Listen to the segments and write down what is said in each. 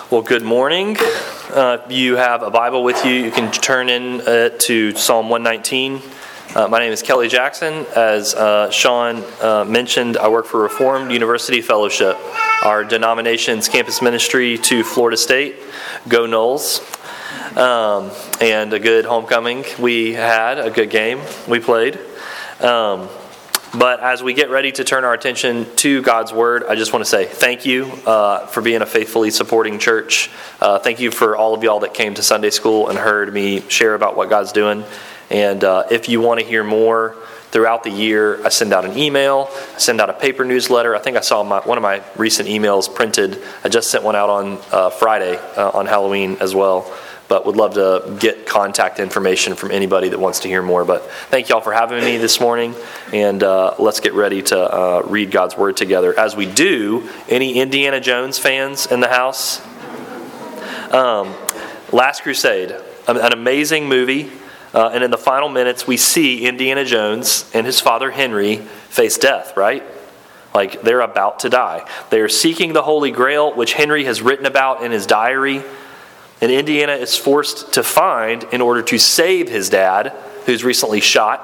Well, good morning. If you have a Bible with you, you can turn in to Psalm 119. My name is Kelly Jackson. As Sean mentioned, I work for Reformed University Fellowship, our denomination's campus ministry to Florida State. Go Noles. And a good homecoming. We had a good game we played. But as we get ready to turn our attention to God's Word, I just want to say thank you for being a faithfully supporting church. Thank you for all of y'all that came to Sunday school and heard me share about what God's doing. And if you want to hear more throughout the year, I send out an email, I send out a paper newsletter. I think I saw one of my recent emails printed. I just sent one out on Friday on Halloween as well. But would love to get contact information from anybody that wants to hear more. But thank y'all for having me this morning, and let's get ready to read God's Word together. As we do, any Indiana Jones fans in the house? Last Crusade, an amazing movie, and in the final minutes we see Indiana Jones and his father Henry face death, right? Like they're about to die. They are seeking the Holy Grail, which Henry has written about in his diary. And Indiana is forced to find in order to save his dad, who's recently shot.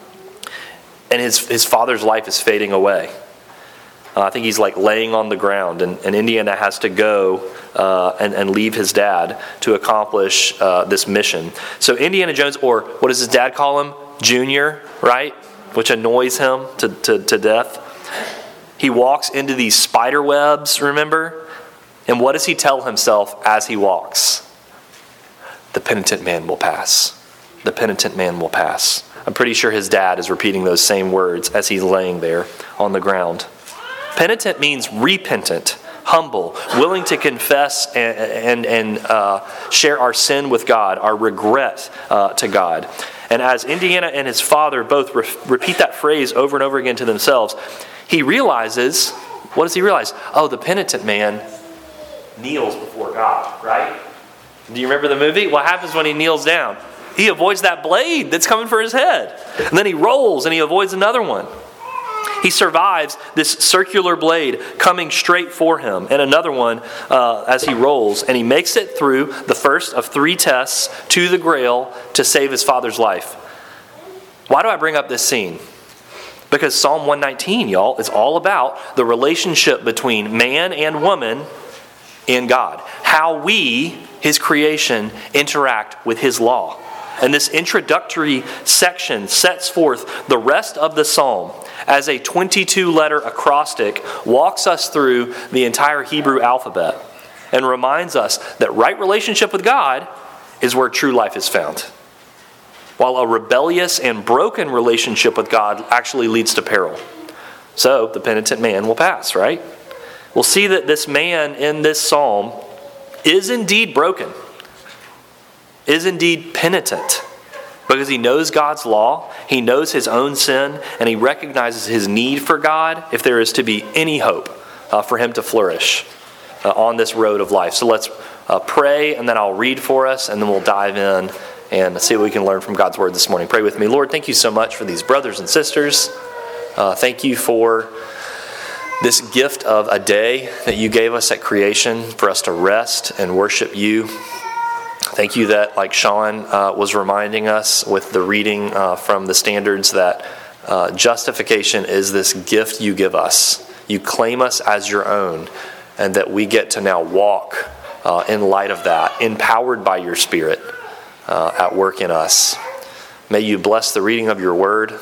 And his father's life is fading away. I think he's like laying on the ground. And Indiana has to go and leave his dad to accomplish this mission. So Indiana Jones, or what does his dad call him? Junior, right? Which annoys him to death. He walks into these spider webs, remember? And what does he tell himself as he walks? The penitent man will pass. The penitent man will pass. I'm pretty sure his dad is repeating those same words as he's laying there on the ground. Penitent means repentant, humble, willing to confess and share our sin with God, our regret to God. And as Indiana and his father both repeat that phrase over and over again to themselves, he realizes, what does he realize? Oh, the penitent man kneels before God, right? Do you remember the movie? What happens when he kneels down? He avoids that blade that's coming for his head. And then he rolls and he avoids another one. He survives this circular blade coming straight for him and another one as he rolls. And he makes it through the first of 3 tests to the Grail to save his father's life. Why do I bring up this scene? Because Psalm 119, y'all, is all about the relationship between man and woman in God. How we, his creation, interact with his law. And this introductory section sets forth the rest of the psalm as a 22-letter acrostic walks us through the entire Hebrew alphabet and reminds us that right relationship with God is where true life is found. While a rebellious and broken relationship with God actually leads to peril. So the penitent man will pass, right? We'll see that this man in this psalm is indeed broken, is indeed penitent, because he knows God's law, he knows his own sin, and he recognizes his need for God if there is to be any hope for him to flourish on this road of life. So let's pray, and then I'll read for us, and then we'll dive in and see what we can learn from God's Word this morning. Pray with me. Lord, thank you so much for these brothers and sisters. Thank you for this gift of a day that you gave us at creation for us to rest and worship you. Thank you that, like Sean was reminding us with the reading from the standards, that justification is this gift you give us. You claim us as your own, and that we get to now walk in light of that, empowered by your Spirit at work in us. May you bless the reading of your word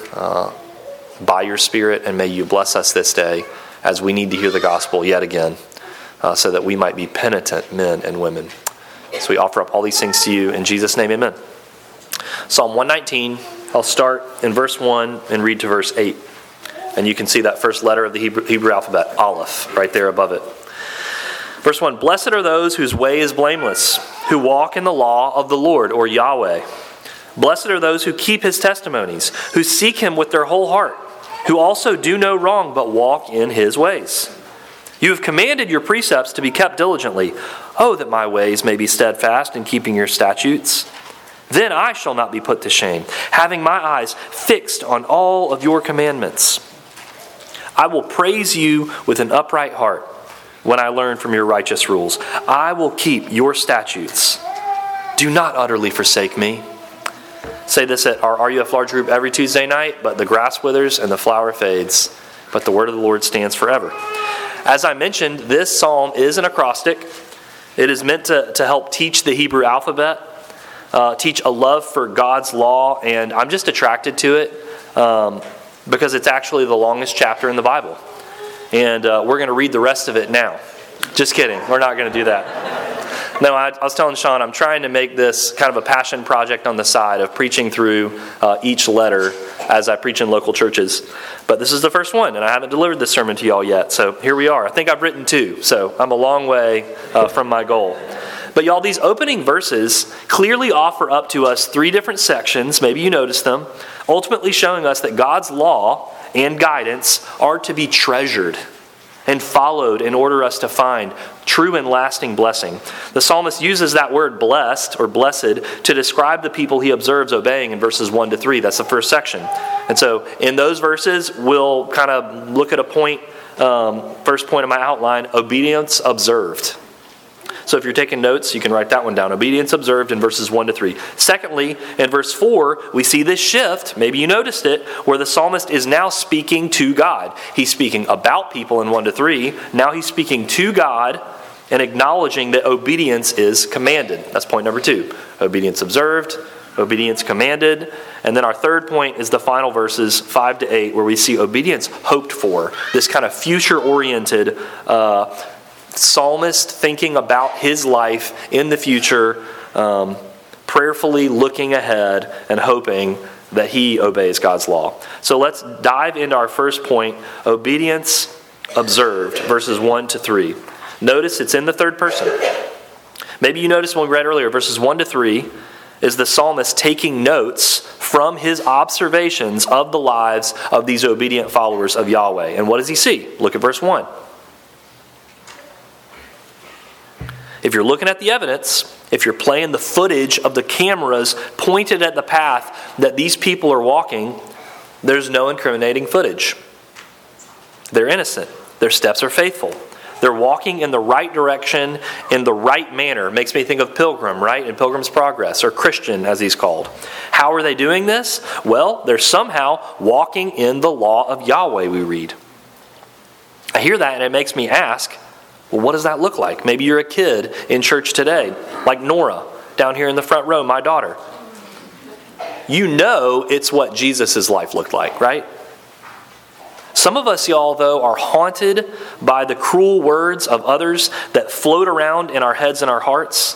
by your Spirit, and may you bless us this day as we need to hear the gospel yet again, so that we might be penitent men and women. So we offer up all these things to you in Jesus' name, amen. Psalm 119, I'll start in verse 1 and read to verse 8. And you can see that first letter of the Hebrew alphabet, Aleph, right there above it. Verse 1, blessed are those whose way is blameless, who walk in the law of the Lord, or Yahweh. Blessed are those who keep his testimonies, who seek him with their whole heart, who also do no wrong but walk in his ways. You have commanded your precepts to be kept diligently. Oh, that my ways may be steadfast in keeping your statutes. Then I shall not be put to shame, having my eyes fixed on all of your commandments. I will praise you with an upright heart. when I learn from your righteous rules. I will keep your statutes. Do not utterly forsake me. Say this at our RUF large group every Tuesday night, but the grass withers and the flower fades, but the word of the Lord stands forever. As I mentioned, this psalm is an acrostic. It is meant to help teach the Hebrew alphabet, teach a love for God's law, and I'm just attracted to it because it's actually the longest chapter in the Bible. And we're going to read the rest of it now. Just kidding. We're not going to do that. No, I was telling Sean, I'm trying to make this kind of a passion project on the side of preaching through each letter as I preach in local churches. But this is the first one, and I haven't delivered this sermon to y'all yet. So here we are. I think I've written 2, so I'm a long way from my goal. But y'all, these opening verses clearly offer up to us 3 different sections, maybe you noticed them, ultimately showing us that God's law and guidance are to be treasured and followed in order us to find true and lasting blessing. The psalmist uses that word blessed or blessed to describe the people he observes obeying in verses 1 to 3. That's the first section. And so in those verses, we'll kind of look at a point, first point of my outline, obedience observed. So if you're taking notes, you can write that one down. Obedience observed in verses 1 to 3. Secondly, in verse 4, we see this shift, maybe you noticed it, where the psalmist is now speaking to God. He's speaking about people in 1 to 3. Now he's speaking to God and acknowledging that obedience is commanded. That's point number 2. Obedience observed, obedience commanded. And then our third point is the final verses 5 to 8, where we see obedience hoped for. This kind of future-oriented psalmist thinking about his life in the future, prayerfully looking ahead and hoping that he obeys God's law. So let's dive into our first point, obedience observed, verses 1 to 3. Notice it's in the third person. Maybe you noticed when we read earlier, verses 1 to 3 is the psalmist taking notes from his observations of the lives of these obedient followers of Yahweh. And what does he see? Look at verse 1. If you're looking at the evidence, if you're playing the footage of the cameras pointed at the path that these people are walking, there's no incriminating footage. They're innocent. Their steps are faithful. They're walking in the right direction, in the right manner. Makes me think of Pilgrim, right? In Pilgrim's Progress, or Christian as he's called. How are they doing this? Well, they're somehow walking in the law of Yahweh, we read. I hear that and it makes me ask, well, what does that look like? Maybe you're a kid in church today, like Nora, down here in the front row, my daughter. You know it's what Jesus' life looked like, right? Some of us, y'all, though, are haunted by the cruel words of others that float around in our heads and our hearts.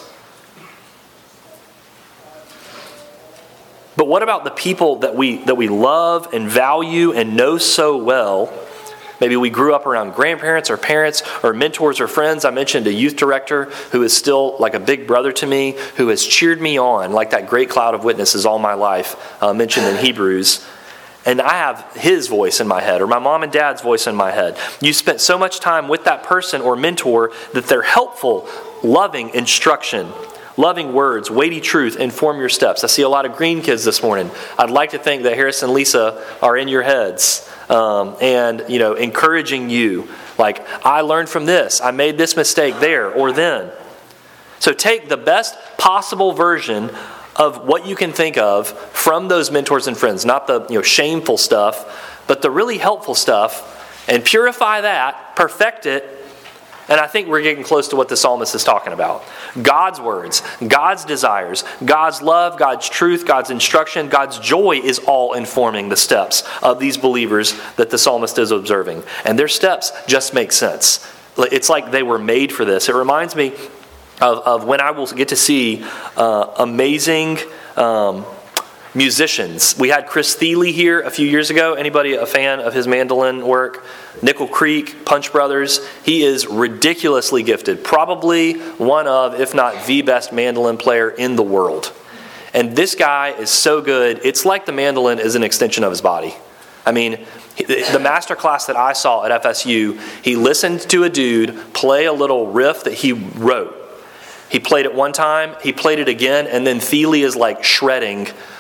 But what about the people that we love and value and know so well? Maybe we grew up around grandparents or parents or mentors or friends. I mentioned a youth director who is still like a big brother to me, who has cheered me on like that great cloud of witnesses all my life, mentioned in Hebrews. And I have his voice in my head, or my mom and dad's voice in my head. You spent so much time with that person or mentor that they're helpful, loving instruction, loving words, weighty truth, inform your steps. I see a lot of green kids this morning. I'd like to think that Harris and Lisa are in your heads. And encouraging you, like, I learned from this, I made this mistake there or then. So take the best possible version of what you can think of from those mentors and friends, not the shameful stuff, but the really helpful stuff, and purify that, perfect it. And I think we're getting close to what the psalmist is talking about. God's words, God's desires, God's love, God's truth, God's instruction, God's joy is all informing the steps of these believers that the psalmist is observing. And their steps just make sense. It's like they were made for this. It reminds me of when I will get to see amazing musicians. We had Chris Thiele here a few years ago. Anybody a fan of his mandolin work? Nickel Creek, Punch Brothers. He is ridiculously gifted. Probably one of, if not the best mandolin player in the world. And this guy is so good, it's like the mandolin is an extension of his body. I mean, the master class that I saw at FSU, he listened to a dude play a little riff that he wrote. He played it one time, he played it again, and then Thiele is like shredding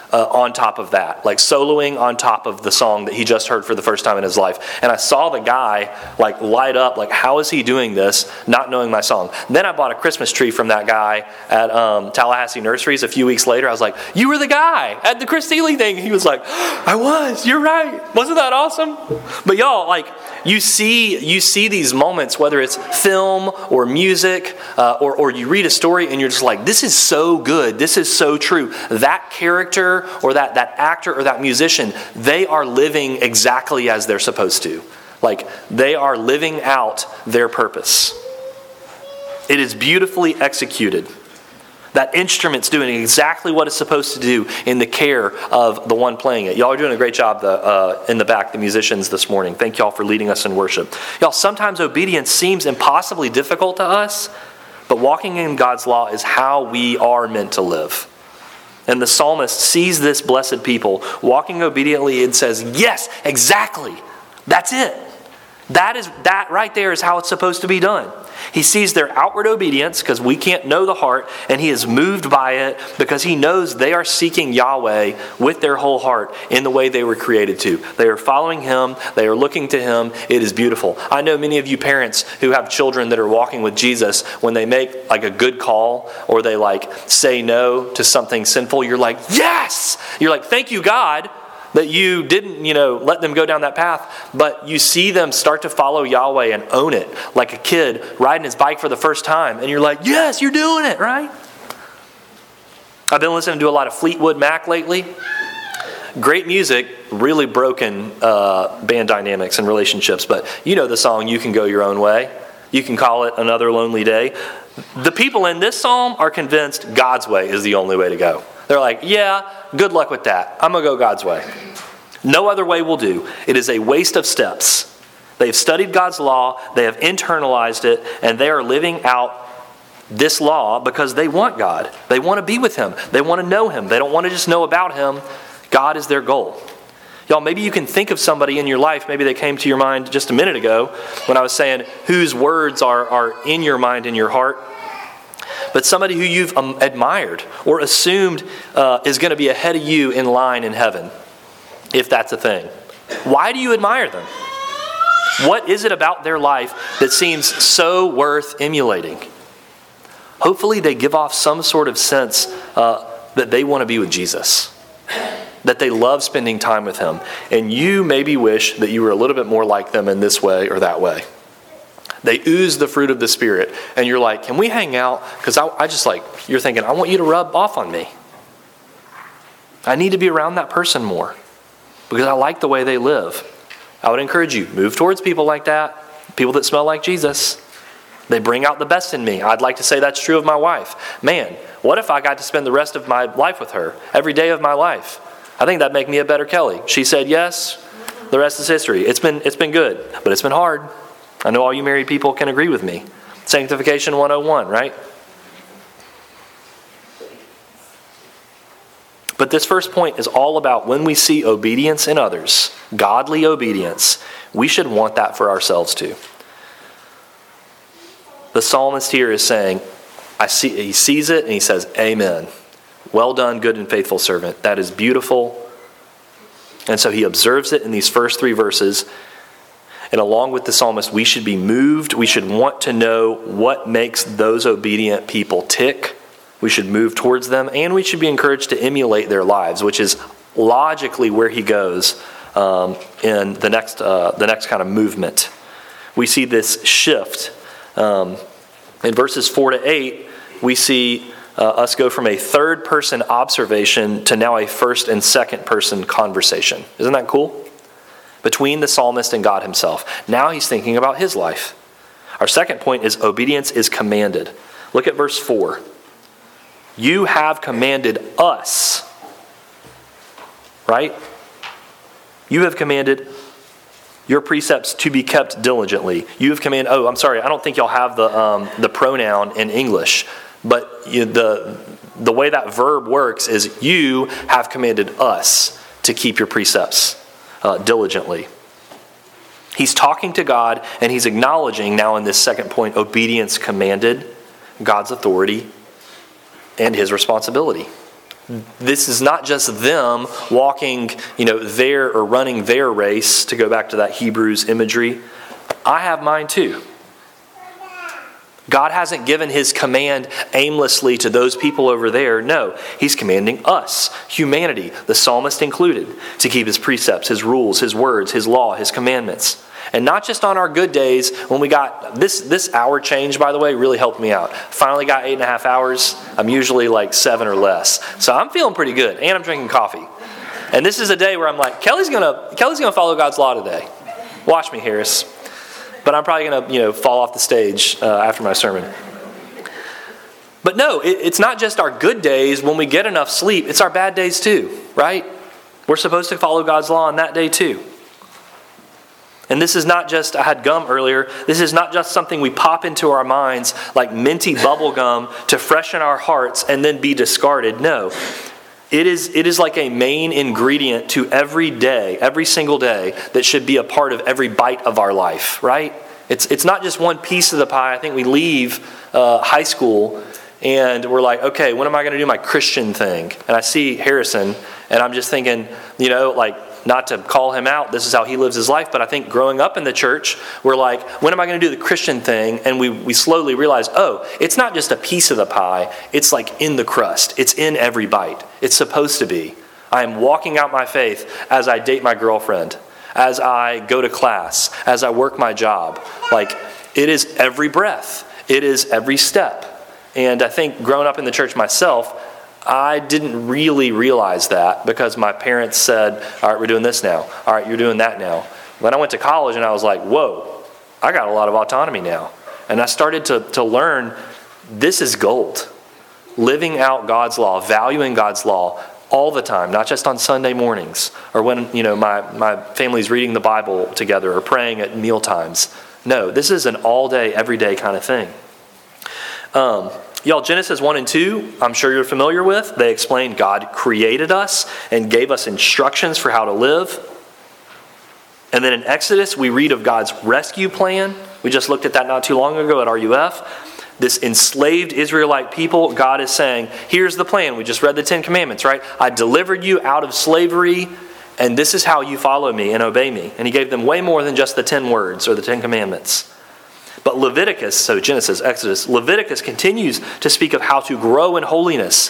on top of that, like soloing on top of the song that he just heard for the first time in his life. And I saw the guy like light up, like, how is he doing this, not knowing my song? Then I bought a Christmas tree from that guy at Tallahassee Nurseries a few weeks later. I was like, you were the guy at the Chris Thiele thing. He was like, I was, you're right. Wasn't that awesome? But y'all, like, you see these moments, whether it's film or music, or you read a story and you're just like, this is so good. This is so true. That character or that actor or that musician, they are living exactly as they're supposed to. Like, they are living out their purpose. It is beautifully executed. That instrument's doing exactly what it's supposed to do in the care of the one playing it. Y'all are doing a great job in the back, the musicians this morning. Thank y'all for leading us in worship. Y'all, sometimes obedience seems impossibly difficult to us, but walking in God's law is how we are meant to live. And the psalmist sees this blessed people walking obediently and says, yes, exactly. That's it. That right there is how it's supposed to be done. He sees their outward obedience because we can't know the heart, and he is moved by it because he knows they are seeking Yahweh with their whole heart in the way they were created to. They are following him. They are looking to him. It is beautiful. I know many of you parents who have children that are walking with Jesus, when they make like a good call or they like say no to something sinful, you're like, yes! You're like, thank you, God, that you didn't, let them go down that path. But you see them start to follow Yahweh and own it, like a kid riding his bike for the first time. And you're like, yes, you're doing it, right? I've been listening to a lot of Fleetwood Mac lately. Great music, really broken band dynamics and relationships. But you know the song, You Can Go Your Own Way. You can call it Another Lonely Day. The people in this psalm are convinced God's way is the only way to go. They're like, yeah, good luck with that. I'm going to go God's way. No other way will do. It is a waste of steps. They've studied God's law, they have internalized it, and they are living out this law because they want God. They want to be with him. They want to know him. They don't want to just know about him. God is their goal. Y'all, maybe you can think of somebody in your life, maybe they came to your mind just a minute ago when I was saying whose words are in your mind and your heart. But somebody who you've admired or assumed is going to be ahead of you in line in heaven, if that's a thing. Why do you admire them? What is it about their life that seems so worth emulating? Hopefully they give off some sort of sense that they want to be with Jesus, that they love spending time with him. And you maybe wish that you were a little bit more like them in this way or that way. They ooze the fruit of the Spirit. And you're like, can we hang out? Because I just like, you're thinking, I want you to rub off on me. I need to be around that person more because I like the way they live. I would encourage you, move towards people like that, people that smell like Jesus. They bring out the best in me. I'd like to say that's true of my wife. Man, what if I got to spend the rest of my life with her, every day of my life? I think that'd make me a better Kelly. She said yes. The rest is history. It's been good, but it's been hard. I know all you married people can agree with me. Sanctification 101, right? But this first point is all about when we see obedience in others, godly obedience, we should want that for ourselves too. The psalmist here is saying, he sees it and he says, amen. Well done, good and faithful servant. That is beautiful. And so he observes it in these first 3 verses. And along with the psalmist, we should be moved. We should want to know what makes those obedient people tick. We should move towards them. And we should be encouraged to emulate their lives, which is logically where he goes in the next kind of movement. We see this shift. In verses 4 to 8, we see us go from a third-person observation to now a first- and second-person conversation. Isn't that cool? Between the psalmist and God himself. Now he's thinking about his life. Our second point is obedience is commanded. Look at verse 4. You have commanded us. Right? You have commanded your precepts to be kept diligently. You have commanded, I don't think y'all have the pronoun in English. But the way that verb works is you have commanded us to keep your precepts diligently. He's talking to God and he's acknowledging now in this second point, obedience commanded, God's authority, and his responsibility. This is not just them walking, their or running their race, to go back to that Hebrews imagery. I have mine too. God hasn't given his command aimlessly to those people over there. No, he's commanding us, humanity, the psalmist included, to keep his precepts, his rules, his words, his law, his commandments. And not just on our good days when we got this hour change, by the way, really helped me out. Finally got 8.5 hours. I'm usually like 7 or less. So I'm feeling pretty good. And I'm drinking coffee. And this is a day where I'm like, Kelly's gonna follow God's law today. Watch me, Harris. But I'm probably going to, fall off the stage after my sermon. But no, it's not just our good days when we get enough sleep. It's our bad days too, right? We're supposed to follow God's law on that day too. And this is not just, I had gum earlier, this is not just something we pop into our minds like minty bubble gum to freshen our hearts and then be discarded. No. It is like a main ingredient to every day, every single day, that should be a part of every bite of our life, right? It's not just one piece of the pie. I think we leave high school and we're like, okay, when am I going to do my Christian thing? And I see Harrison and I'm just thinking, not to call him out, this is how he lives his life, but I think growing up in the church, we're like, when am I going to do the Christian thing? And we slowly realize, it's not just a piece of the pie, it's like in the crust. It's in every bite. It's supposed to be. I am walking out my faith as I date my girlfriend, as I go to class, as I work my job. It is every breath. It is every step. And I think growing up in the church myself, I didn't really realize that because my parents said, all right, we're doing this now. All right, you're doing that now. Then I went to college and I was like, whoa, I got a lot of autonomy now. And I started to learn this is gold. Living out God's law, valuing God's law all the time, not just on Sunday mornings or when, my family's reading the Bible together or praying at meal times. No, this is an all day, every day kind of thing. Y'all, Genesis 1 and 2, I'm sure you're familiar with. They explain God created us and gave us instructions for how to live. And then in Exodus, we read of God's rescue plan. We just looked at that not too long ago at RUF. This enslaved Israelite people, God is saying, here's the plan. We just read the 10 Commandments, right? I delivered you out of slavery, and this is how you follow me and obey me. And he gave them way more than just the 10 words or the 10 Commandments. But Leviticus, so Genesis, Exodus, Leviticus continues to speak of how to grow in holiness.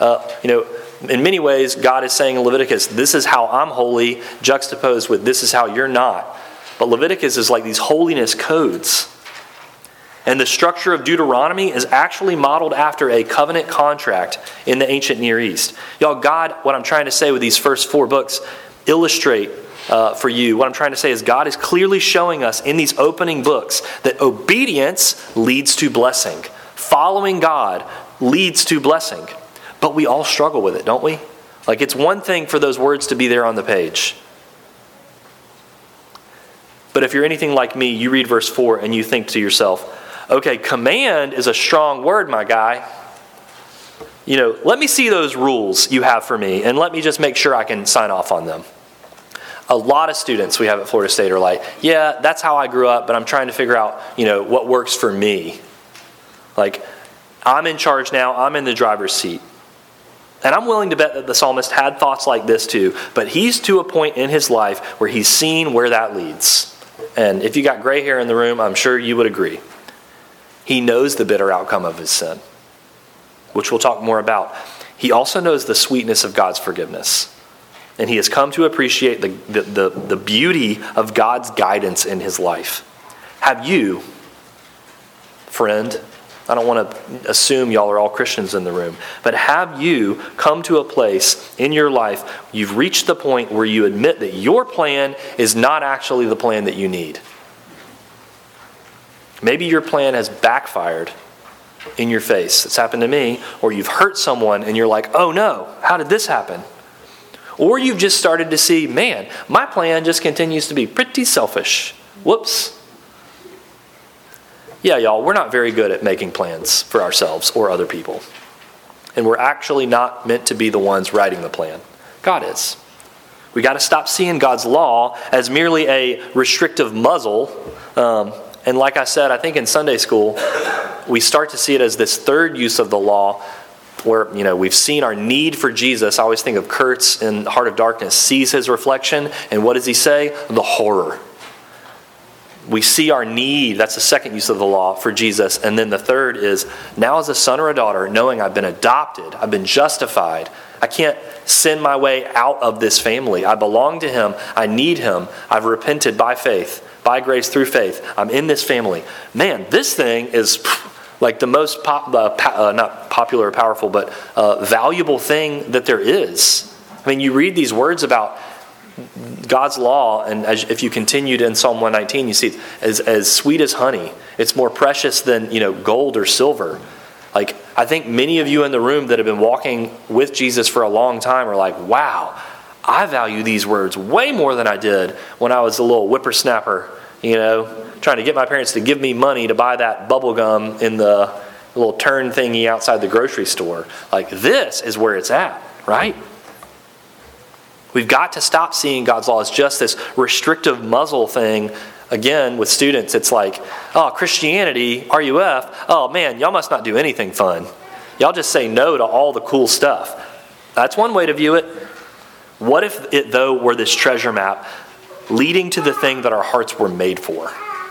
In many ways, God is saying in Leviticus, this is how I'm holy, juxtaposed with this is how you're not. But Leviticus is like these holiness codes. And the structure of Deuteronomy is actually modeled after a covenant contract in the ancient Near East. Y'all, God, what I'm trying to say with these first 4 books, illustrate for you. What I'm trying to say is God is clearly showing us in these opening books that obedience leads to blessing. Following God leads to blessing. But we all struggle with it, don't we? It's one thing for those words to be there on the page. But if you're anything like me, you read verse 4 and you think to yourself, okay, command is a strong word, my guy. Let me see those rules you have for me and let me just make sure I can sign off on them. A lot of students we have at Florida State are like, yeah, that's how I grew up, but I'm trying to figure out, what works for me. I'm in charge now, I'm in the driver's seat. And I'm willing to bet that the psalmist had thoughts like this too, but he's to a point in his life where he's seen where that leads. And if you got gray hair in the room, I'm sure you would agree. He knows the bitter outcome of his sin, which we'll talk more about. He also knows the sweetness of God's forgiveness. And he has come to appreciate the beauty of God's guidance in his life. Have you, friend, I don't want to assume y'all are all Christians in the room, but have you come to a place in your life, you've reached the point where you admit that your plan is not actually the plan that you need? Maybe your plan has backfired in your face. It's happened to me. Or you've hurt someone and you're like, oh no, how did this happen? Or you've just started to see, man, my plan just continues to be pretty selfish. Whoops. Yeah, y'all, we're not very good at making plans for ourselves or other people. And we're actually not meant to be the ones writing the plan. God is. We got to stop seeing God's law as merely a restrictive muzzle. And like I said, I think in Sunday school, we start to see it as this third use of the law, where, we've seen our need for Jesus. I always think of Kurtz in Heart of Darkness, sees his reflection, and what does he say? The horror. We see our need, that's the second use of the law, for Jesus. And then the third is, now as a son or a daughter, knowing I've been adopted, I've been justified, I can't send my way out of this family. I belong to him. I need him. I've repented by faith, by grace through faith. I'm in this family. Man, this thing is like the most not popular or powerful, but valuable thing that there is. I mean, you read these words about God's law, and if you continued in Psalm 119, you see it as sweet as honey. It's more precious than gold or silver. Like, I think many of you in the room that have been walking with Jesus for a long time are like, wow, I value these words way more than I did when I was a little whippersnapper, trying to get my parents to give me money to buy that bubble gum in the little turn thingy outside the grocery store. Like, this is where it's at, right? We've got to stop seeing God's law as just this restrictive muzzle thing. Again, with students, it's like, oh, Christianity, RUF, oh man, y'all must not do anything fun. Y'all just say no to all the cool stuff. That's one way to view it. What if it, though, were this treasure map leading to the thing that our hearts were made for?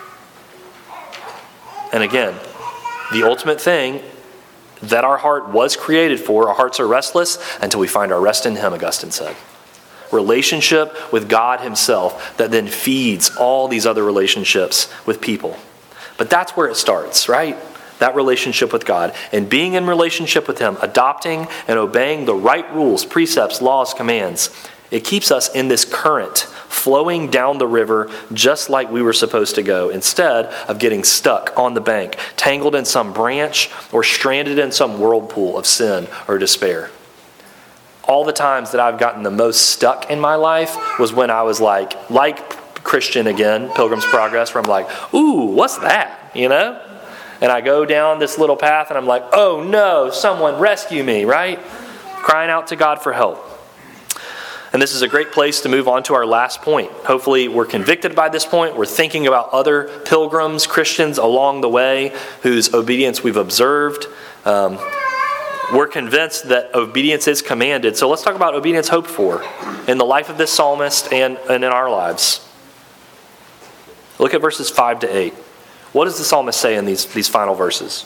And again, the ultimate thing that our heart was created for, our hearts are restless until we find our rest in him, Augustine said. Relationship with God himself that then feeds all these other relationships with people. But that's where it starts, right? That relationship with God. And being in relationship with him, adopting and obeying the right rules, precepts, laws, commands, it keeps us in this current flowing down the river just like we were supposed to go, instead of getting stuck on the bank, tangled in some branch, or stranded in some whirlpool of sin or despair. All the times that I've gotten the most stuck in my life was when I was like Christian again, Pilgrim's Progress, where I'm like, ooh, what's that? And I go down this little path and I'm like, oh no, someone rescue me, right? Crying out to God for help. And this is a great place to move on to our last point. Hopefully we're convicted by this point. We're thinking about other pilgrims, Christians along the way whose obedience we've observed. We're convinced that obedience is commanded. So let's talk about obedience hoped for in the life of this psalmist and in our lives. Look at verses 5 to 8. What does the psalmist say in these final verses?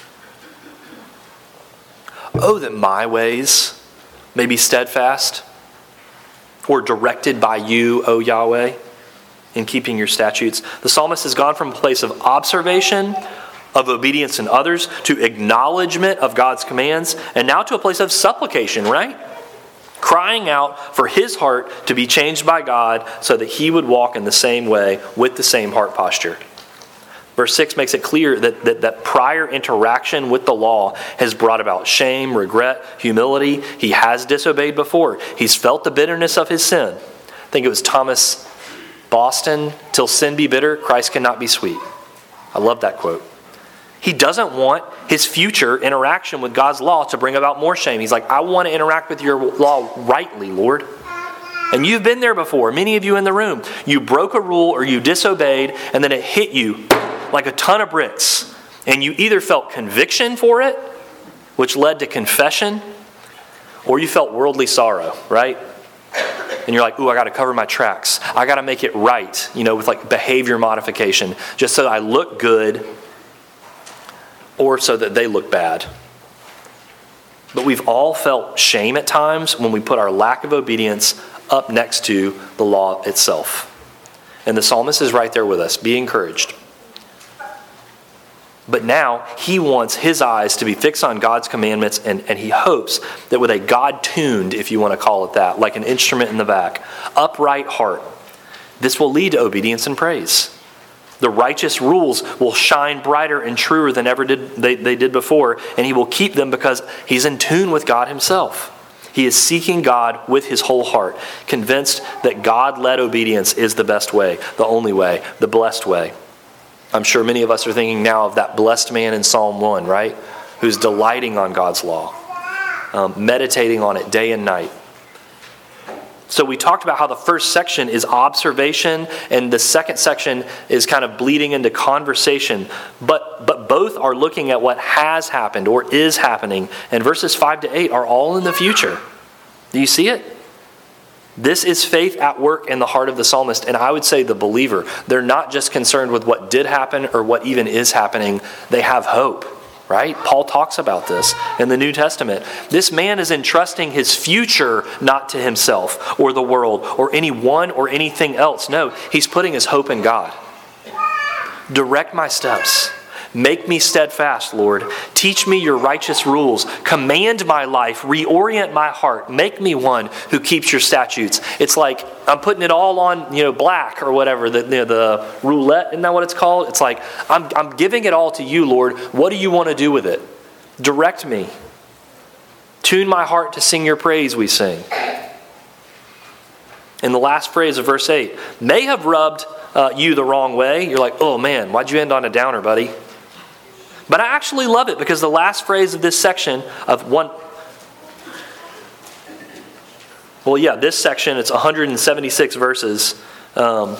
Oh, that my ways may be steadfast or directed by you, O Yahweh, in keeping your statutes. The psalmist has gone from a place of observation, of obedience in others, to acknowledgement of God's commands, and now to a place of supplication, right? Crying out for his heart to be changed by God so that he would walk in the same way with the same heart posture. Verse 6 makes it clear that prior interaction with the law has brought about shame, regret, humility. He has disobeyed before. He's felt the bitterness of his sin. I think it was Thomas Boston, till sin be bitter, Christ cannot be sweet. I love that quote. He doesn't want his future interaction with God's law to bring about more shame. He's like, I want to interact with your law rightly, Lord. And you've been there before, many of you in the room. You broke a rule or you disobeyed, and then it hit you like a ton of bricks. And you either felt conviction for it, which led to confession, or you felt worldly sorrow, right? And you're like, ooh, I got to cover my tracks. I got to make it right, with like behavior modification, just so I look good or so that they look bad. But we've all felt shame at times when we put our lack of obedience up next to the law itself. And the psalmist is right there with us. Be encouraged. But now he wants his eyes to be fixed on God's commandments, and he hopes that with a God-tuned, if you want to call it that, like an instrument in the back, upright heart, this will lead to obedience and praise. The righteous rules will shine brighter and truer than ever they did before, and he will keep them because he's in tune with God himself. He is seeking God with his whole heart, convinced that God-led obedience is the best way, the only way, the blessed way. I'm sure many of us are thinking now of that blessed man in Psalm 1, right? Who's delighting on God's law, meditating on it day and night. So we talked about how the first section is observation and the second section is kind of bleeding into conversation. But both are looking at what has happened or is happening. And verses 5 to 8 are all in the future. Do you see it? This is faith at work in the heart of the psalmist, and I would say the believer. They're not just concerned with what did happen or what even is happening. They have hope. Right? Paul talks about this in the New Testament. This man is entrusting his future not to himself or the world or anyone or anything else. No, he's putting his hope in God. Direct my steps. Make me steadfast, Lord. Teach me your righteous rules. Command my life. Reorient my heart. Make me one who keeps your statutes. It's like I'm putting it all on, black or whatever, the roulette, isn't that what it's called? It's like I'm giving it all to you, Lord. What do you want to do with it? Direct me. Tune my heart to sing your praise, we sing. In the last phrase of verse 8, may have rubbed you the wrong way. You're like, oh man, why'd you end on a downer, buddy? But I actually love it because the last phrase of this section this section, it's 176 verses. When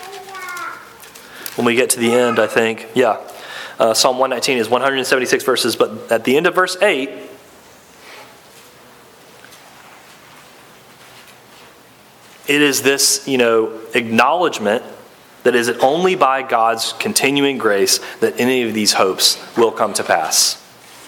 we get to the end, I think. Psalm 119 is 176 verses, but at the end of verse 8, it is this, acknowledgement that is it only by God's continuing grace that any of these hopes will come to pass.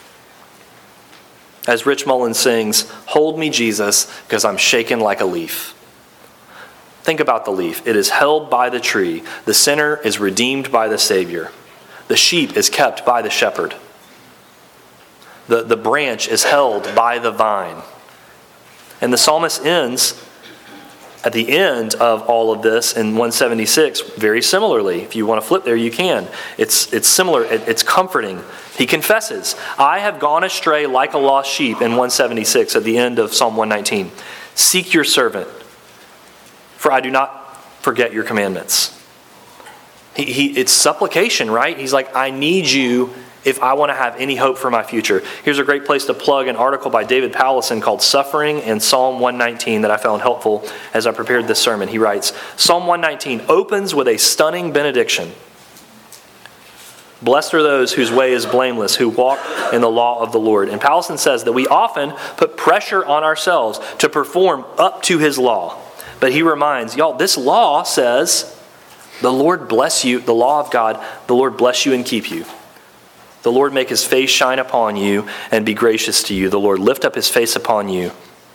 As Rich Mullins sings, hold me, Jesus, because I'm shaken like a leaf. Think about the leaf. It is held by the tree. The sinner is redeemed by the Savior. The sheep is kept by the shepherd. The branch is held by the vine. And the psalmist ends at the end of all of this in 176, very similarly. If you want to flip there, you can. It's similar. It's comforting. He confesses, I have gone astray like a lost sheep in 176 at the end of Psalm 119. Seek your servant, for I do not forget your commandments. It's supplication, right? He's like, I need you if I want to have any hope for my future. Here's a great place to plug an article by David Powlison called Suffering in Psalm 119 that I found helpful as I prepared this sermon. He writes, Psalm 119 opens with a stunning benediction. Blessed are those whose way is blameless, who walk in the law of the Lord. And Powlison says that we often put pressure on ourselves to perform up to his law. But he reminds, y'all, this law says, the Lord bless you, the law of God, the Lord bless you and keep you. The Lord make his face shine upon you and be gracious to you. The Lord lift up his face upon you.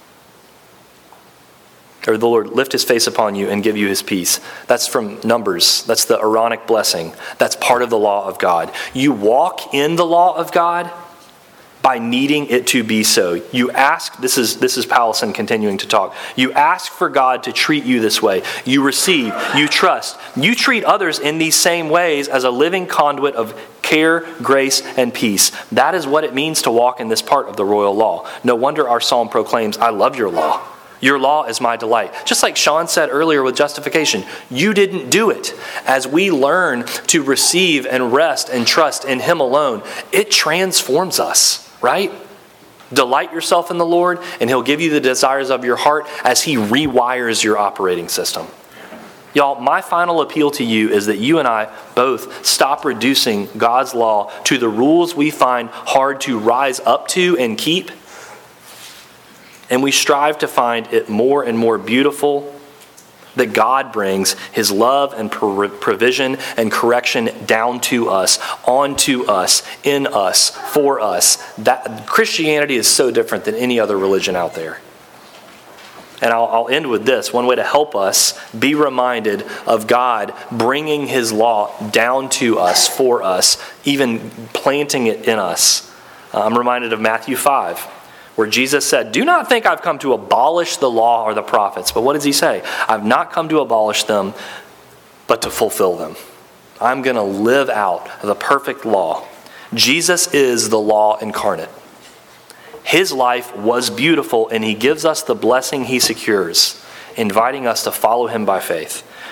Or the Lord lift his face upon you and give you his peace. That's from Numbers. That's the Aaronic blessing. That's part of the law of God. You walk in the law of God by needing it to be so. You ask, this is Powlison continuing to talk. You ask for God to treat you this way. You receive, you trust. You treat others in these same ways as a living conduit of care, grace, and peace. That is what it means to walk in this part of the royal law. No wonder our psalm proclaims, I love your law. Your law is my delight. Just like Sean said earlier with justification, you didn't do it. As we learn to receive and rest and trust in him alone, it transforms us. Right? Delight yourself in the Lord, and he'll give you the desires of your heart as he rewires your operating system. Y'all, my final appeal to you is that you and I both stop reducing God's law to the rules we find hard to rise up to and keep, and we strive to find it more and more beautiful that God brings his love and provision and correction down to us, onto us, in us, for us. That Christianity is so different than any other religion out there. And I'll end with this. One way to help us be reminded of God bringing his law down to us, for us, even planting it in us. I'm reminded of Matthew 5. Where Jesus said, do not think I've come to abolish the law or the prophets. But what does he say? I've not come to abolish them, but to fulfill them. I'm going to live out the perfect law. Jesus is the law incarnate. His life was beautiful, and he gives us the blessing he secures, inviting us to follow him by faith.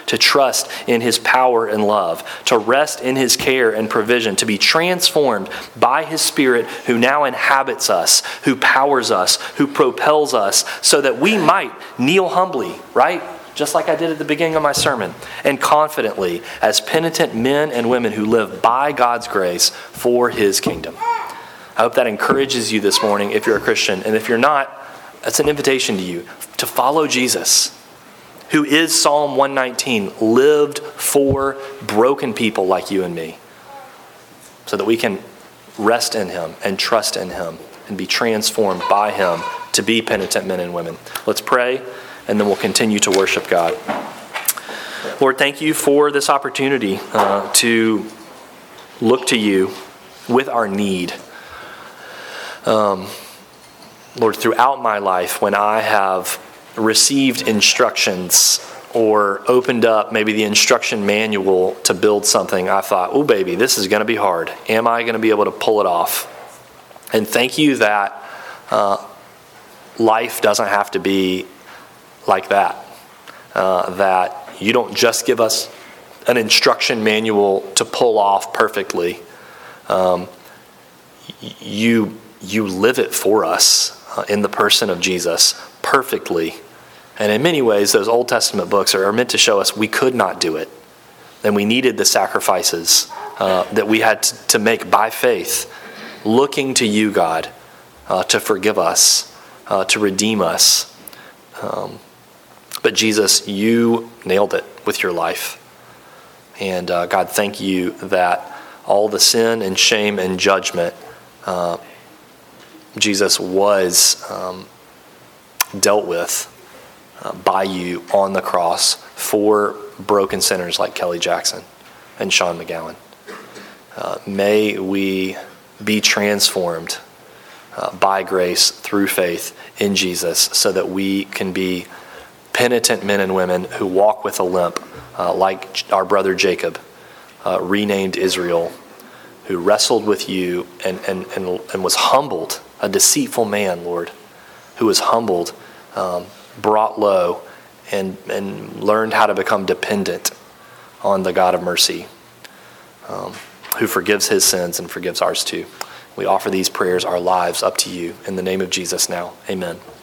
to trust in his power and love, to rest in his care and provision, to be transformed by his Spirit who now inhabits us, who powers us, who propels us, so that we might kneel humbly, right? Just like I did at the beginning of my sermon, and confidently as penitent men and women who live by God's grace for his kingdom. I hope that encourages you this morning if you're a Christian. And if you're not, that's an invitation to you to follow Jesus, who is Psalm 119, lived for broken people like you and me, so that we can rest in him and trust in him and be transformed by him to be penitent men and women. Let's pray, and then we'll continue to worship God. Lord, thank you for this opportunity to look to you with our need. Lord, throughout my life, when I have received instructions or opened up maybe the instruction manual to build something, I thought, oh baby, this is going to be hard. Am I going to be able to pull it off? And thank you that life doesn't have to be like that. That you don't just give us an instruction manual to pull off perfectly. You live it for us in the person of Jesus perfectly. And in many ways, those Old Testament books are meant to show us we could not do it. And we needed the sacrifices that we had to make by faith, looking to you, God, to forgive us, to redeem us. But Jesus, you nailed it with your life. And God, thank you that all the sin and shame and judgment, Jesus was dealt with by you on the cross for broken sinners like Kelly Jackson and Sean McGowan. May we be transformed by grace through faith in Jesus, so that we can be penitent men and women who walk with a limp, like our brother Jacob, renamed Israel, who wrestled with you and was humbled, a deceitful man, Lord, who was humbled, brought low, and learned how to become dependent on the God of mercy, who forgives his sins and forgives ours too. We offer these prayers, our lives, up to you. In the name of Jesus now, amen.